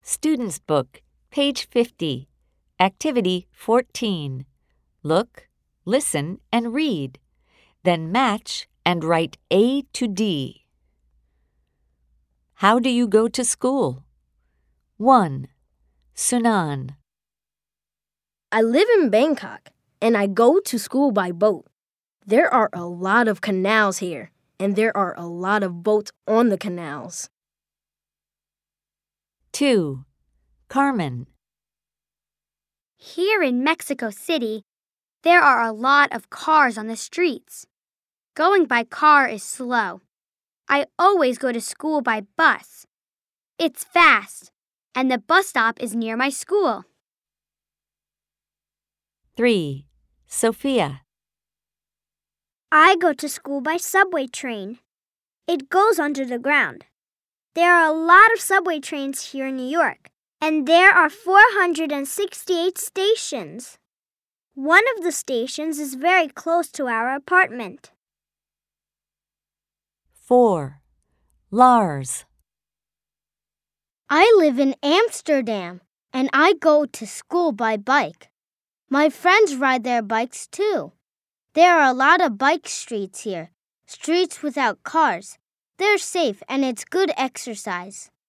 Student's Book, page 50, Activity 14. Look, listen, and read. Then match and write A to D. How do you go to school? 1. Sunan. I live in Bangkok, and I go to school by boat. There are a lot of canals here, and there are a lot of boats on the canals. 2. Carmen. Here in Mexico City, there are a lot of cars on the streets. Going by car is slow. I always go to school by bus. It's fast, and the bus stop is near my school. 3. Sophia. I go to school by subway train. It goes under the ground. There are a lot of subway trains here in New York, and there are 468 stations. One of the stations is very close to our apartment. 4. Lars. I live in Amsterdam, and I go to school by bike. My friends ride their bikes too. There are a lot of bike streets here, streets without cars. They're safe and it's good exercise.